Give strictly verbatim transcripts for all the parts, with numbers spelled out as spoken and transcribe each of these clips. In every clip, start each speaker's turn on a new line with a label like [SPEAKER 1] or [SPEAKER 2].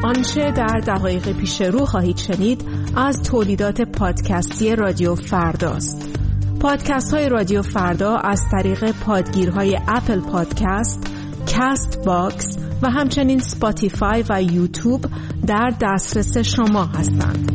[SPEAKER 1] آنچه در دقایق پیش رو خواهید شنید از تولیدات پادکستی رادیو فرداست. پادکست های رادیو فردا از طریق پادگیرهای اپل پادکست، کست باکس و همچنین سپاتیفای و یوتیوب در دسترس شما هستند.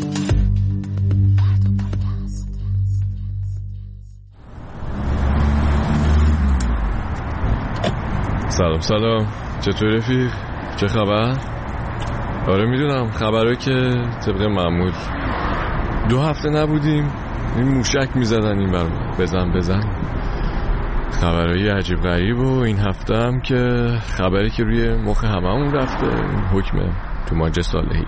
[SPEAKER 2] سلام سلام، چطور رفیق؟ چه خبر؟ آره میدونم خبره که طبق معمول دو هفته نبودیم، این موشک میزدن این برمون بزن بزن خبرهای عجیب غریب. و این هفته هم که خبری که روی مخ هممون رفته، این حکم توماج صالحی.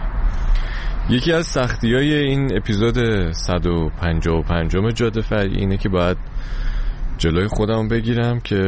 [SPEAKER 2] یکی از سختی های این اپیزود صد و پنجاه و پنج جاده فرعی اینه که باید جلوی خودم بگیرم که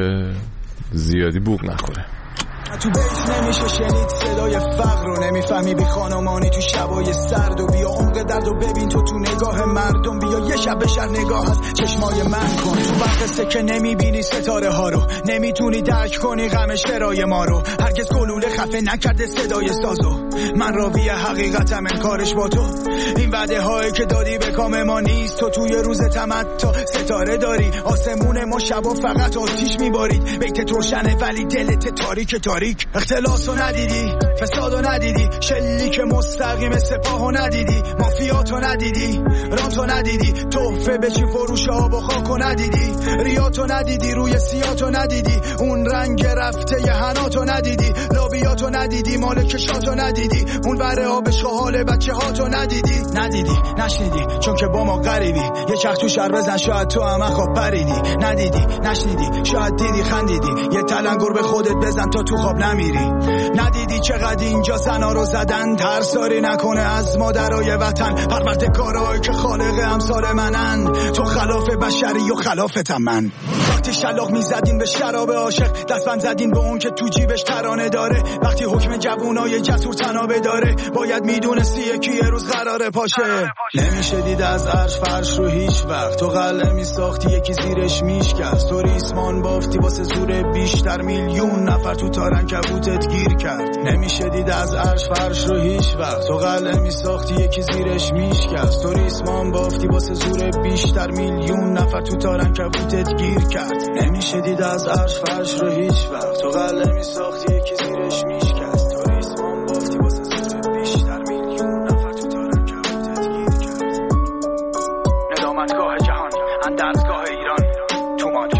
[SPEAKER 2] زیادی بوق نخوره.
[SPEAKER 3] تو بیت نمیشه شنید صدای فقر رو، نمیفهمی بی خانمانی تو شبای سرد. و بیا عمق درد و ببین تو تو نگاه مردم، بیا یه شب به شب نگاه از چشمای من کن. تو وقت که نمیبینی ستاره ها رو، نمیتونی درک کنی غم شرای ما رو. هرگز گلوله خفه نکرده صدای سازو، من راوی حقیقتم انکارش با تو. این وعده هایی که دادی به کام ما نیست، تو توی روز تمتع ستاره داری. آسمون ما شبا فقط آتیش میبارید، بیت روشنه ولی دلت تاریک تاریک. اختلاسو ندیدی، فسادو ندیدی، شلیک مستقیم سپاهو ندیدی، مافیاتو ندیدی، رانتو ندیدی، تحفه به چی فروش آب و خاکو ندیدی، ریاتو ندیدی، روی سیاتو ندیدی، اون رنگ رفته ی هناتو ندیدی، لابیاتو ندیدی، مالکشاتو ندیدی، اون بره آب شهال بچه هاتو ندیدی. ندیدی، نشنیدی، چون که با ما غریبی. یه چرخ تو شهر بزن شاید تو هم خواب پریدی. ندیدی، نشنیدی، شاید دیدی خندیدی. یه تلنگر به خودت بزن تا تو خواب نمیری. ندیدی چقدر اینجا زنا رو زدن، ترساری نکنه از مادرای وطن. پروردگارایی که خالق امثال منن، تو خلاف بشری و خلافتم من. وقتی شلاق میزدین به شراب عاشق، دستبند زدین به اون که تو جیبش ترانه داره. وقتی حکم جوونای جسور تنابه داره، باید میدونستی یکی یه روز قراره پاشه. نمیشه دید از عرش فرش رو هیچ وقت، تو قلعه میساختی یکی زیرش میشکست. تو ریسمان بافتی واسه زور بیشتر، میلیون نفر تو تارن کبوتت گیر کرد. نمیشه دید از عرش فرش رو هیچ وقت، تو قلعه میساختی یکی زیرش میشکست. تو ریسمان بافتی واسه زور بیشتر، میلیون نفر تو تارن کبوتت گیر کرد. نمیشه دید از عرش فرش رو هیچ وقت، تو قلعه میساختی یکی زیرش میشکست. تو ریسمان بافتی واسه زور بیشتر، میلیون نفر تو تارن کبوتت گیر کرد. ندامتگاه جهان، اندرزگاه ایران، توماج.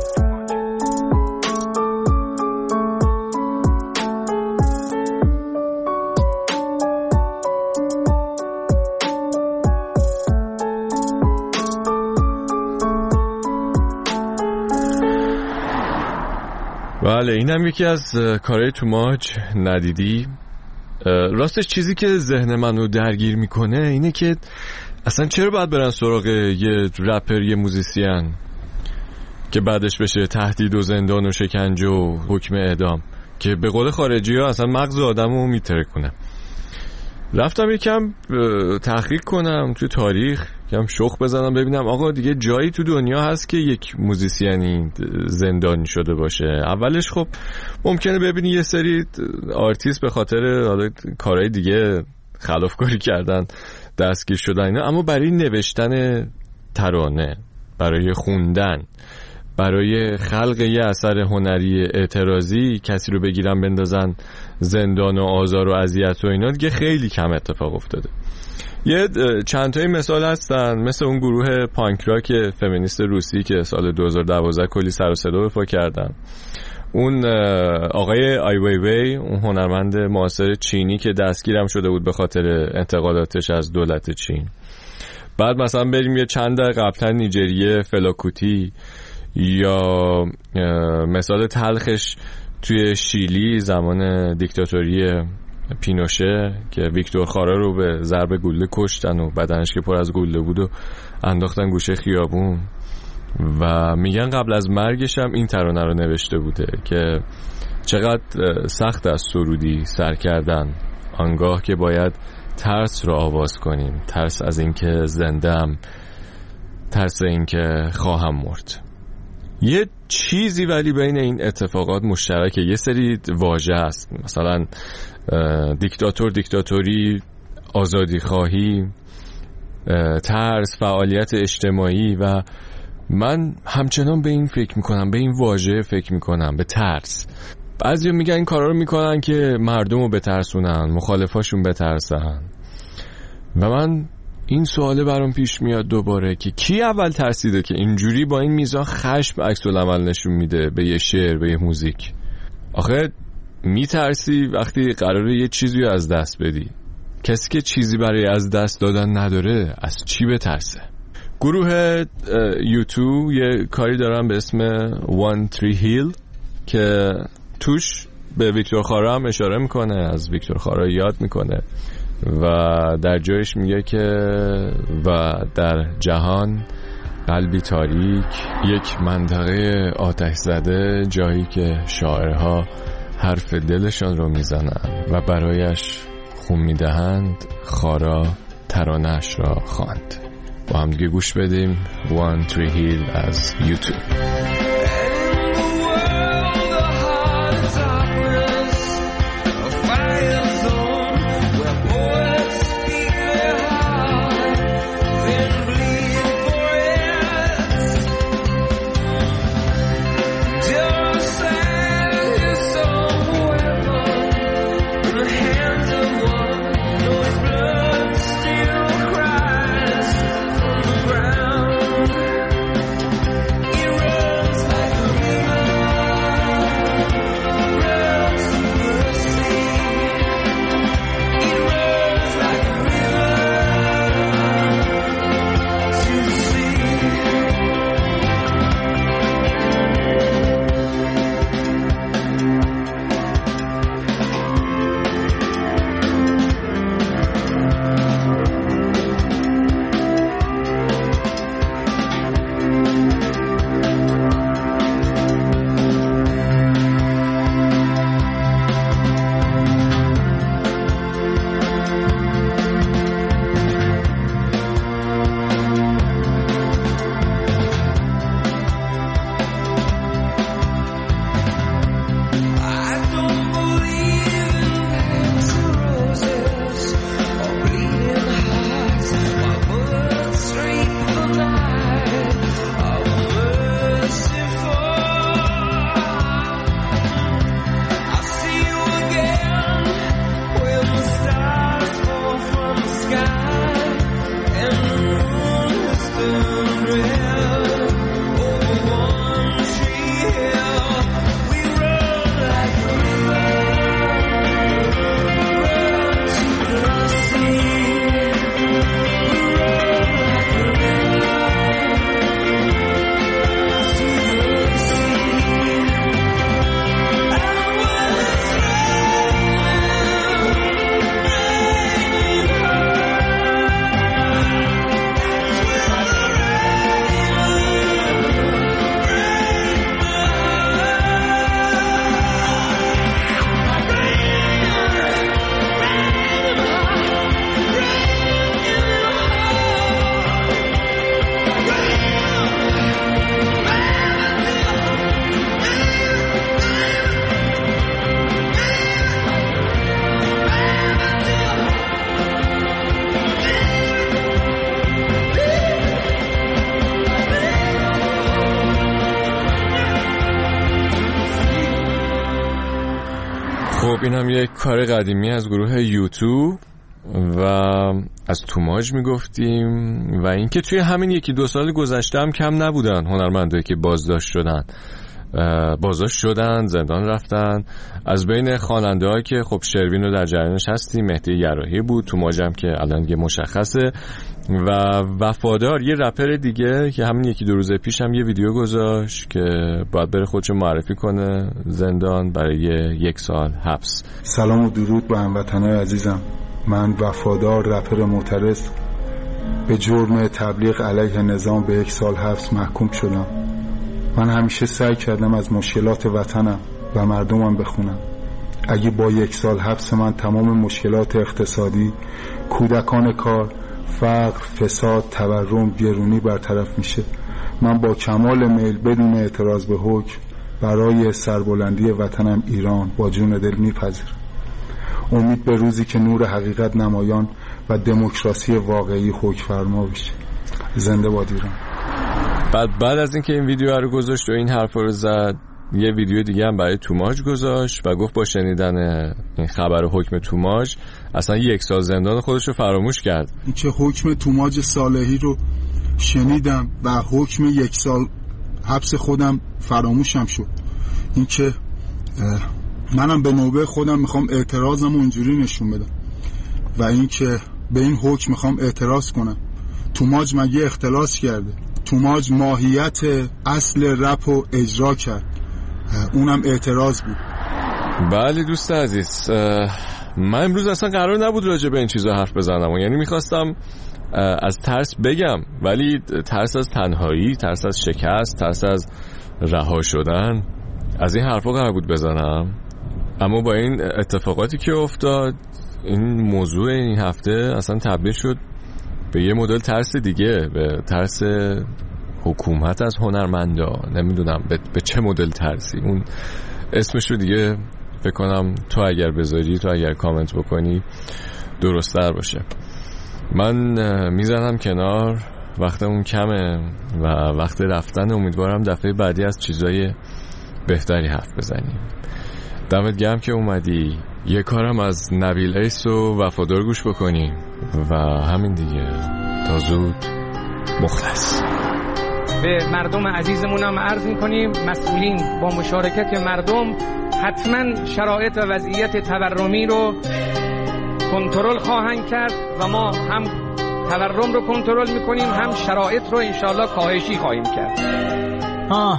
[SPEAKER 2] بله، این هم یکی از کارهای توماج. ندیدی. راستش چیزی که ذهن منو درگیر میکنه اینه که اصلا چرا باید برن سراغ یه رپر، یه موزیسین که بعدش بشه تهدید و زندان و شکنجه و حکم اعدام، که به قول خارجی ها اصلا مغز آدمو میترکونه. رفتم یکم تحقیق کنم توی تاریخ، یکم شخ بزنم ببینم آقا دیگه جایی تو دنیا هست که یک موزیسیانی زندانی شده باشه. اولش خب ممکنه ببینی یه سری آرتیست به خاطر کارهای دیگه خلافکاری کردن دستگیر شدن اینا، اما برای نوشتن ترانه، برای خوندن، برای خلق یه اثر هنری اعتراضی کسی رو بگیرن بندازن زندان و آزار و اذیت و اینا دیگه خیلی کم اتفاق افتاده. یه چند تایی مثال هستن، مثل اون گروه پانک راک فمینیست روسی که سال دو هزار و دوازده کلی سر و صدا به پا کردن. اون آقای آی وی وی، اون هنرمند معاصر چینی که دستگیرم شده بود به خاطر انتقاداتش از دولت چین. بعد مثلا بریم یه چند دقیقه قبلتر نیجریه فلاکوتی، یا مثال تلخش توی شیلی زمان دیکتاتوری پینوشه که ویکتور خارا رو به ضرب گلوله کشتن و بدنش که پر از گلوله بود و انداختن گوشه خیابون. و میگن قبل از مرگش هم این ترانه رو نوشته بوده که چقدر سخت از سرودی سر کردن آنگاه که باید ترس رو آواز کنیم، ترس از اینکه زنده‌ام، ترس اینکه خواهم مرد. یه چیزی ولی بین این اتفاقات مشترکه. یه سری واژه هست، مثلا دیکتاتور، دیکتاتوری، آزادی خواهی، ترس، فعالیت اجتماعی. و من همچنان به این فکر میکنم، به این واژه فکر میکنم، به ترس. بعضی میگن این کارا رو میکنن که مردم رو بترسونن، مخالفاشون بترسن. و من این سواله برام پیش میاد دوباره که کی اول ترسیده که اینجوری با این میزان خشم عکس العمل نشون میده به یه شعر، به یه موزیک؟ آخه میترسی وقتی قراره یه چیزی رو از دست بدی. کسی که چیزی برای از دست دادن نداره از چی بترسه؟ گروه یوتیوب یه کاری دارن به اسم وان تری هیل که توش به ویکتور خارا هم اشاره میکنه، از ویکتور خارا یاد میکنه و در جایش میگه که و در جهان قلبی تاریک، یک منطقه آتش زده، جایی که شاعرها حرف دلشان رو میزنن و برایش خون میدهند، خارا ترانه‌اش را خواند. با هم دیگه گوش بدیم وان تری هیل از یوتیوب. خب این هم یک کار قدیمی از گروه یوتیوب و از توماج میگفتیم و اینکه توی همین یکی دو سال گذشته هم کم نبودن هنرمندایی که بازداشت شدن بازداشت شدن زندان رفتن. از بین خواننده‌هایی که خب شروین رو در جریانش هستیم، مهدی گراحی بود، توماج هم که الان دیگه مشخصه، و وفادار یه رپر دیگه که همین یکی دو روز پیش هم یه ویدیو گذاشت که باید بره خودشو معرفی کنه زندان برای یک سال حبس.
[SPEAKER 4] سلام و درود به هموطنان عزیزم. من وفادار رپر معترض به جرم تبلیغ علیه نظام به یک سال حبس محکوم شدم. من همیشه سعی کردم از مشکلات وطنم و مردمم بخونم. اگه با یک سال حبس من تمام مشکلات اقتصادی، کودکان کار، فقر، فساد، تورم، گرونی برطرف میشه، من با کمال میل بدون اعتراض به حکم برای سربلندی وطنم ایران با جون دل میپذیرم. امید به روزی که نور حقیقت نمایان و دموکراسی واقعی حکم فرما بشه. زنده باد ایران.
[SPEAKER 2] بعد بعد از اینکه این ویدیو رو گذاشت و این حرفا رو زد، یه ویدیو دیگه هم برای توماج گذاشت و گفت با شنیدن این خبر حکم توماج اصلا یک سال زندان خودش رو فراموش کرد.
[SPEAKER 4] این که حکم توماج صالحی رو شنیدم و حکم یک سال حبس خودم فراموشم شد. این که منم به نوبه خودم میخوام اعتراضم اونجوری نشون بدم و این که به این حکم میخوام اعتراض کنم. توماج مگه اختلاس کرده؟ توماج ماهیت اصل رپ رو اجرا کرد، اونم اعتراض بود.
[SPEAKER 2] بله دوست عزیز، من امروز اصلا قرار نبود راجع به این چیزا حرف بزنم و یعنی میخواستم از ترس بگم، ولی ترس از تنهایی، ترس از شکست، ترس از رها شدن، از این حرفا قرار بود بزنم. اما با این اتفاقاتی که افتاد، این موضوع این هفته اصلا تبدیل شد به یه مدل ترس دیگه، به ترس حکومت از هنرمندا. نمیدونم به, به چه مدل ترسی، اون اسمش رو دیگه فکر کنم تو اگر بذاری، تو اگر کامنت بکنی درست‌تر باشه. من میزنم کنار، وقتمون کمه و وقت رفتن، امیدوارم دفعه بعدی از چیزای بهتری حرف بزنیم. دمت گرم که اومدی. یه کارم از نبیل ایس و وفادار گوش بکنیم و همین دیگه. تا زود، مخلص.
[SPEAKER 5] به مردم عزیزمونم عرض میکنیم مسئولین با مشارکت مردم حتما شرایط و وضعیت تورمی رو کنترل خواهند کرد و ما هم تورم رو کنترل میکنیم، هم شرایط رو انشالله کاهشی خواهیم کرد.
[SPEAKER 6] آه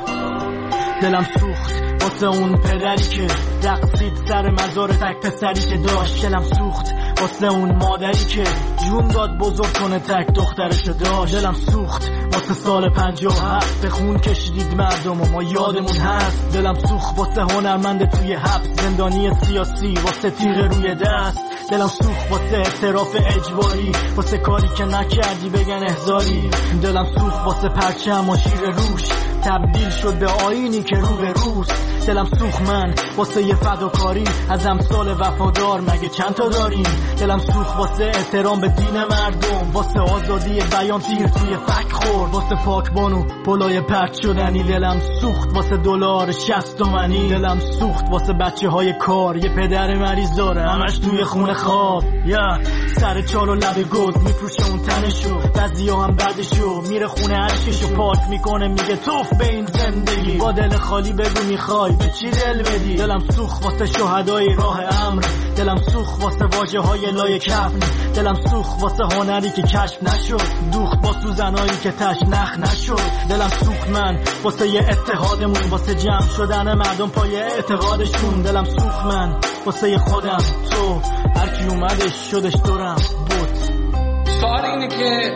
[SPEAKER 6] دلم سوخت واسه اون پدری که رقصید سر مزار تک پسری که داشت. دلم سوخت واسه اون مادری که جون داد بزرگ کنه تک دخترش داشت. دلم سوخت واسه سال پنجاه و هفت به خون کشیدید مردم و ما یادمون هست. دلم سوخت واسه هنرمند توی حبس، زندانی سیاسی واسه تیغ روی دست. دلم سوخت واسه اعتراف اجباری، واسه کاری که نکردی بگن احضاری. دلم سوخت واسه پرچم و شیر روش تبدیل شد به آینی که رو به روز. دلم سوخت من واسه یه فداکاری از امثال وفادار مگه چند تا داریم. دلم سوخت واسه احترام به دین مردم، واسه آزادی بیان تیر توی فک خورد، واسه پاکبان و پلای پرت شدنی. دلم سوخت واسه دلار شصت تومانی. دلم سوخت واسه بچه های کار یه پدر مریض داره همش توی خونه خواب. یا سر چال و لب گود میفروشه اون تنشو، بعضیا هم بعدشو میره خونه عشقشو پاک میکنه میگه توف به این زندگی. با دل خالی بگو میخوای به چی دل بدی. دلم سوخت واسه شهدای راه امر، دلم سوخت واسه واژه های لای کفن. دلم سوخت واسه هنری که کشف نشد، دوخت با سوزنایی که تش نخ نشد. دلم سوخت من واسه یه اتحادمون، واسه جمع شدن مردم پای اعتقادشون. دلم سوخت من واسه خودم، تو هر کی اومدش شدش دورم بود.
[SPEAKER 5] سوال اینه که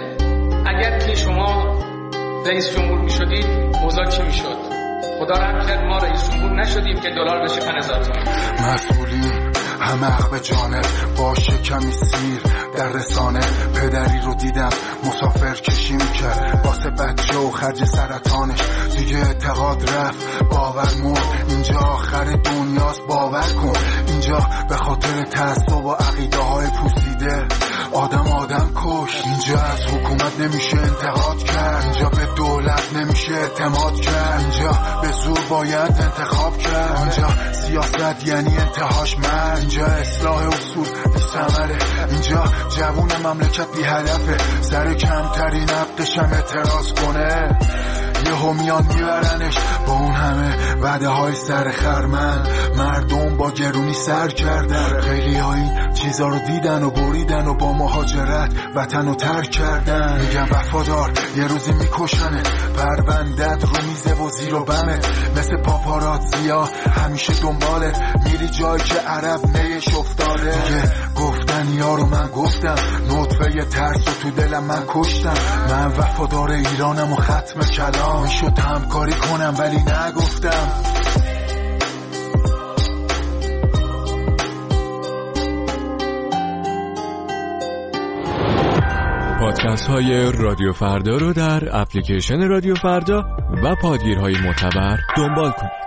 [SPEAKER 5] اگر که شما رئیس جمهور میشدید اوضاع چی میشد؟ خدا رحم کرد ما رئیس جمهور نشدیم که دلار بشه پنج هزار تومان.
[SPEAKER 7] مسئولین همه حق به جانب باشه کمی سیر در رسانه. پدری رو دیدم مسافر کشی میکرد واسه بچه و خرج سرطانش. دیگه اعتقاد رفت باور مرد، اینجا آخر دنیاست باور کن. اینجا به خاطر تعصب و عقیده های پوسیده آدم آدم کش. اینجا از حکومت نمیشه انتقاد کرد، اینجا به دولت نمیشه اعتماد کرد. اینجا به زور باید انتخاب کرد، اینجا سیاست یعنی انتهاش مرد. اینجا اصلاح اصول بی ثمره، اینجا جوون مملکت بی هدفه. سر کمترین حقش هم اعتراض کنه یهو میان میبرنش با اون همه وعده های سر خرمن. مردم با گرونی سر کردن، خیلی ها این چیزا رو دیدن و بریدن و با مهاجرت وطن رو ترک کردن. میگم وفادار یه روزی میکشنه، پروندت رو میزه و زیر و بمه. مثل پاپاراتزیا همیشه دنبالت میری جایی که عرب نیش افتاده. دیگه گفتن یارو من گفتم، نطفه ترس و تو دلم من کشتم. من وفادار ایرانم و ختم کلام. میشد همکاری کنم ولی نگفتم.
[SPEAKER 2] پادکست های رادیو فردا رو در اپلیکیشن رادیو فردا و پادگیرهای معتبر دنبال کنید.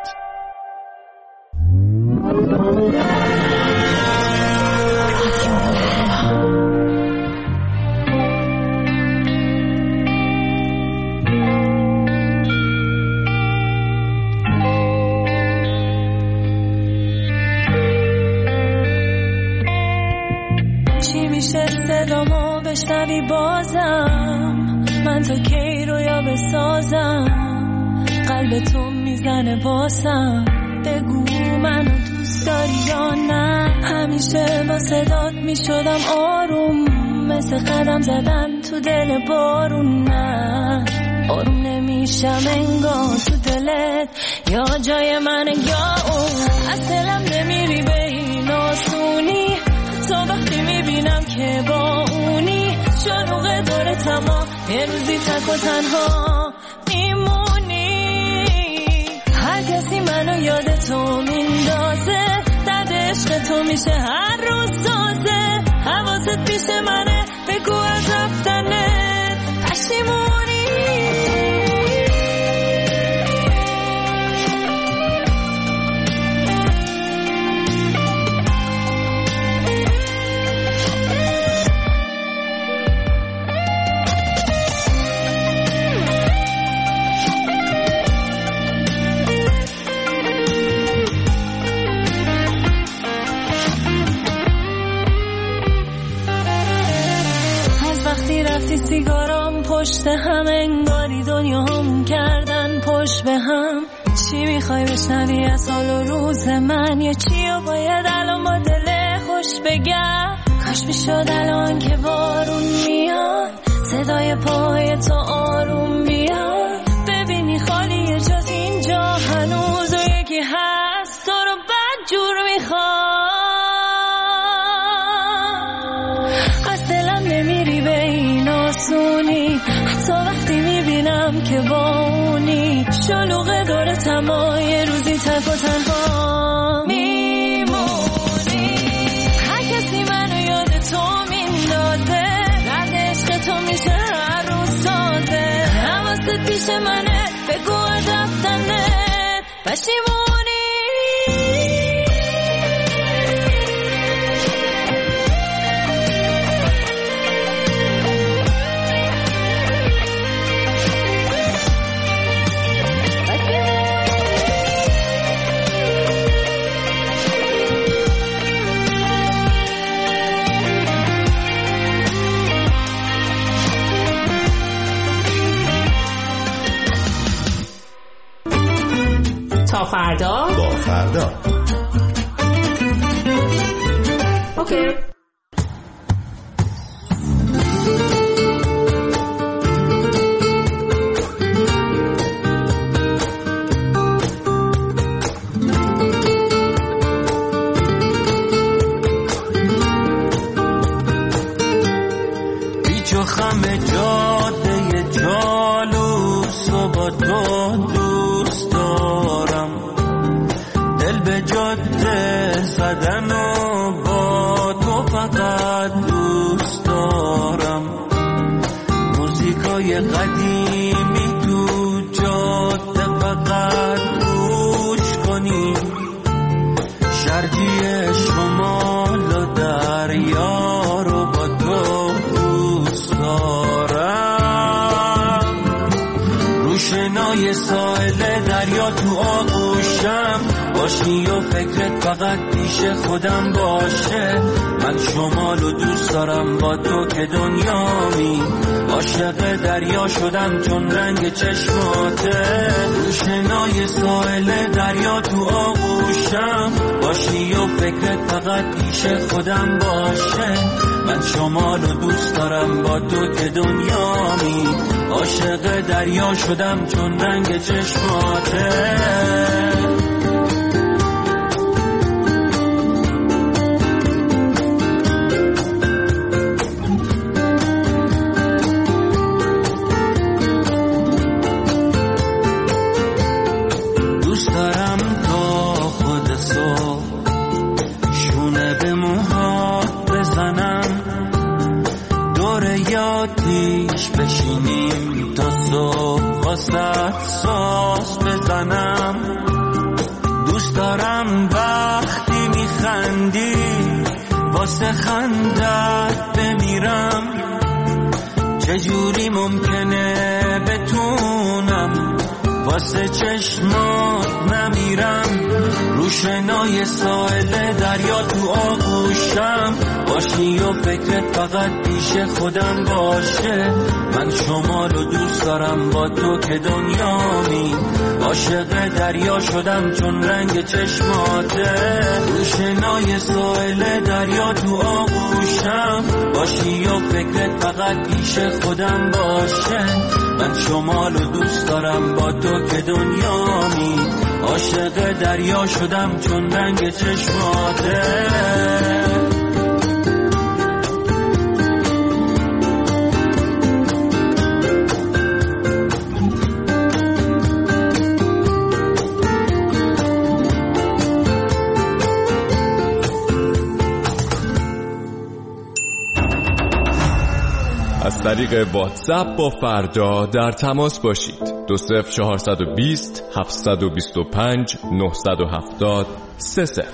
[SPEAKER 8] صدامو بشنوی بازم، من تا کی رویا بسازم، قلب تو میزنه باسم، بگو منو دوست داری یا نه. همیشه با صدات میشدم آروم، مثل قدم زدن تو دل بارون. نه آروم نمیشم انگار تو دلت یا جای من یا اون. از دلم نمیری به این آسونی، تو وقتی میبینم که با اونی، شلوغ دور تمام یه روزی تک و تنها میمونی. هر کسی منو یاد تو میندازه، درد عشق تو میشه هر روز تازه. حواست پیش منه، بگو از رفتنت پشیمونی. سیگارام پشت هم، انگاری دنیا هم کردن پشت به هم. چی میخوای بشنوی از حال و روز من، یا چی رو باید الان با دل خوش بگم؟ کاش میشد الان که بارون میاد، صدای پای تو آروم بیاد، ببینی خالیه جز اینجا هنوز، و یکی هست تو رو بد جور میخواد. از دلم نمیری به این آسونی، حتی وقتی میبینم که با اونی، شلوغ دور تمام یه روزی تک و تنها میمونی. هر کسی منو یاد تو میندازه، درد عشق تو میشه هر روز تازه. حواست پیش منه، بگو از رفتنت پشیمونی.
[SPEAKER 1] تا فردا
[SPEAKER 9] با فردا.
[SPEAKER 1] اوکی.
[SPEAKER 10] بیچ و خم جاده جالوس و با تو دوست دارم، دل به جاده زدن و با تو فقط دوست دارم. موزیکای قدیمی تو جاده فقط گوش کنی، شرقی شمال و دریا رو با تو دوست دارم. روشنای ساحل دریا تو آغوشم باشی و فکرت فقط پیش خودم باشه. من شمال و دوست دارم با تو که دنیامی، عاشق دریا شدم چون رنگ چشماته. روشنای ساحل دریا تو آغوشم باشی و فکرت فقط پیش خودم باشه. من شمال و دوست دارم با تو که دنیامی، عاشق دریا شدم چون رنگ چشماته. ساز بزنم. دوست دارم وقتی میخندی واسه خندت بمیرم. چجوری ممکنه بتونم واسه چشمات نمیرم؟ روشنای ساحل دریا تو آغوشم باشی و فکرت فقط پیش خودم باشه. من شمالو دوست دارم با تو که دنیامی. عاشق دریا شدم چون رنگ چشماته. روشنای ساحل دریا تو آغوشم باشی و فکرت فقط پیش خودم باشه. من شمالو دوست دارم با تو که دنیامی. عاشق دریا شدم چون رنگ چشماته.
[SPEAKER 2] از طریق واتساپ با فردا در تماس باشید. دو صفر چهارصد و بیست هفتصد و بیست و پنج نهصد و هفتاد سه صفر.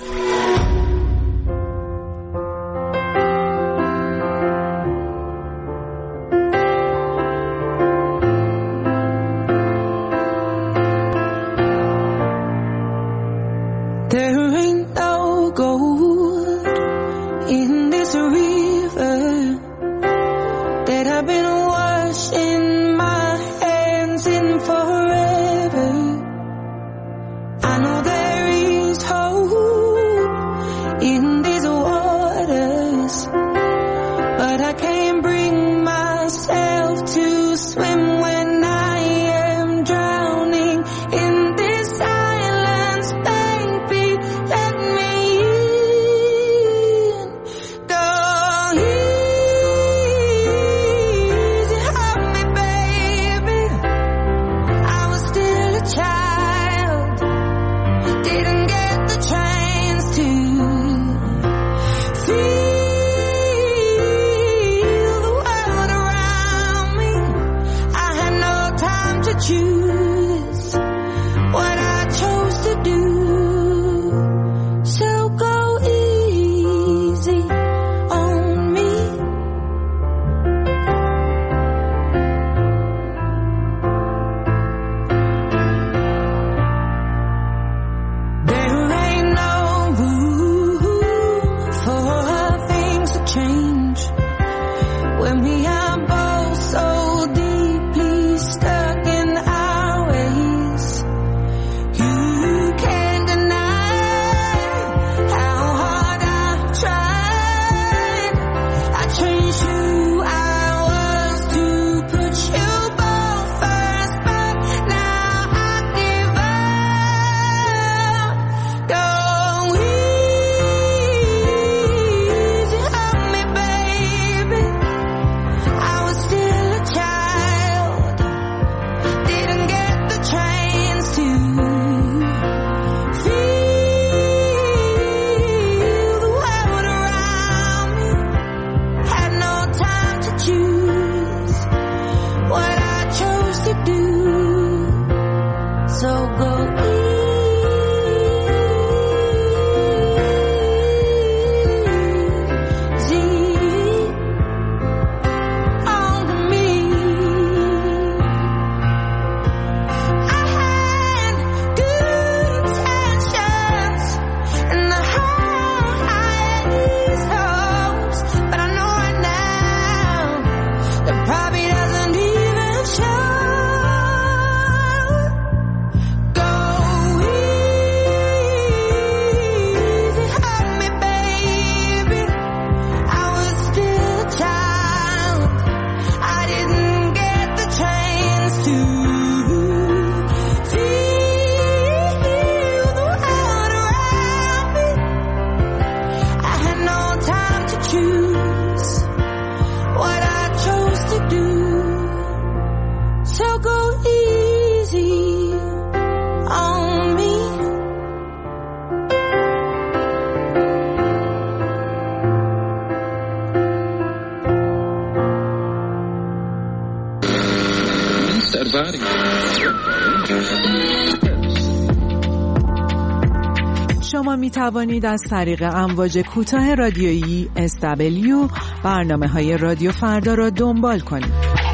[SPEAKER 9] Body.
[SPEAKER 1] شما می توانید از طریق امواج کوتاه رادیویی اس دبلیو برنامه‌های رادیو فردا را دنبال کنید.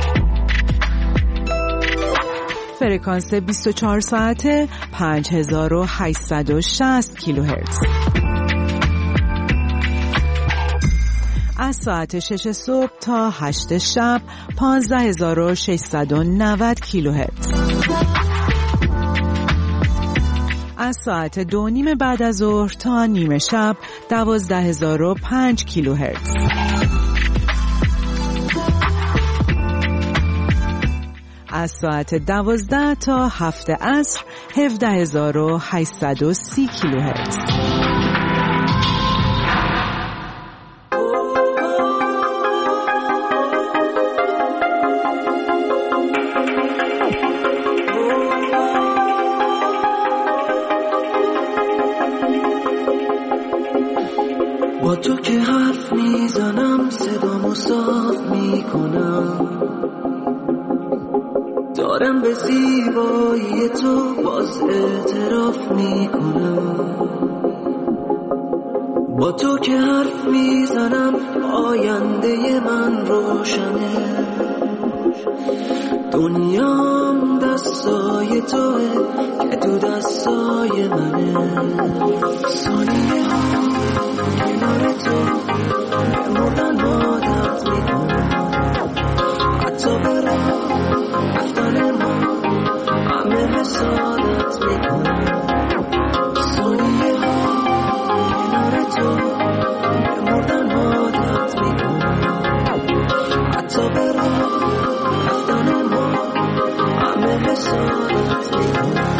[SPEAKER 1] فرکانس بیست و چهار ساعته پنج هزار و هشتصد و شصت کیلوهرتز. از ساعت شش صبح تا هشت شب پانزده هزار و ششصد و نود کیلوهرتز. از ساعت دو نیم بعد از ظهر تا نیمه شب دوازده هزار و پنج کیلوهرتز. از ساعت دوازده تا هفت عصر هفده هزار و هشتصد و سی کیلوهرتز.
[SPEAKER 10] با تو که حرف میزنم صدامو صاف میکنم، دارم به زیبایی تو باز اعتراف میکنم. با تو که حرف میزنم آینده من روشنه، دنیام دستای توه که تو دستای منه. ثانیه ها کنار تو بمردن عادت میکنم، حتی به راه رفتن ما همه حسادت میکنم. ثانیه ها کنار تو بمردن عادت میکنم، حتی به راه رفتن ما همه حسادت میکنم.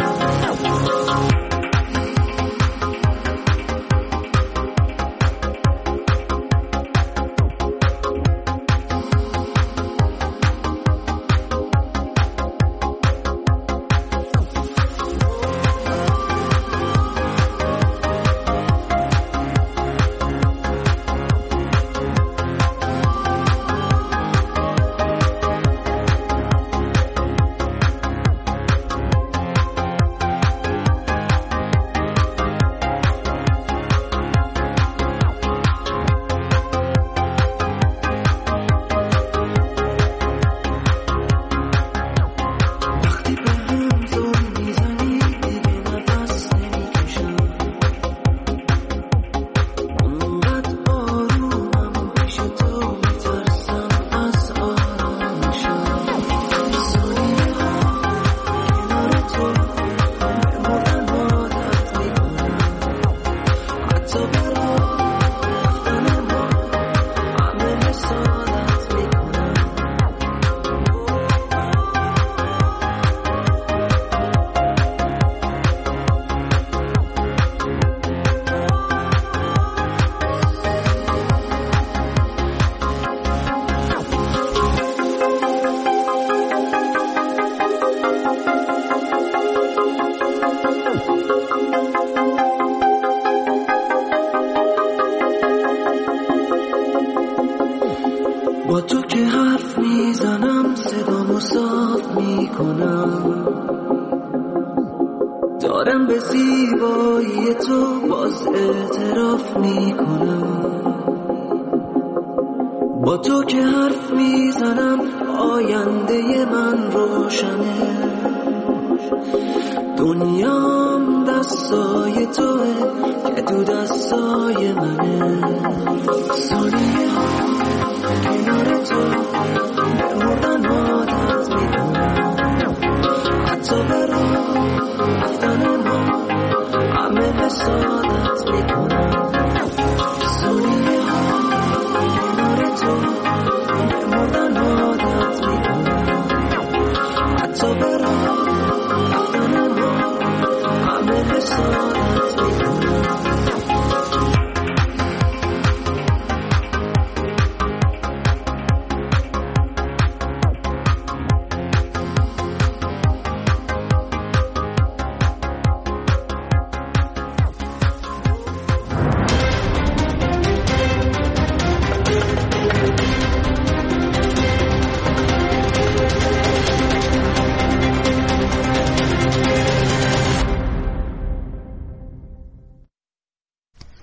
[SPEAKER 10] با تو که حرف میزنم صدامو صاف میکنم، دارم به زیبایی تو باز اعتراف میکنم. با تو که حرف میزنم آینده من روشنه، دنیام دستای توه که تو دستای منه. ثانیه ها کنار تو بمردن عادت میکنم،